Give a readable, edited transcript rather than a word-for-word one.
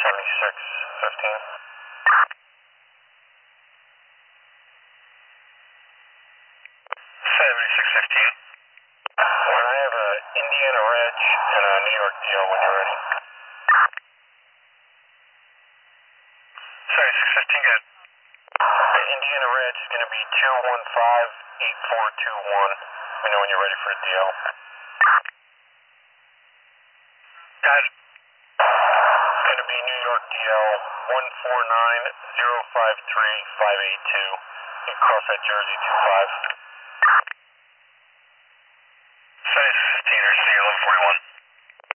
7615. 7615. When I have a Indiana Reg and a New York DL when you're ready. 7615, good. The Indiana Reg is going to be 2158421. Let me know when you're ready for a DL. Got it. It's going to be New York DL 149053582. You can cross that Jersey 25. 7615, or see 1141.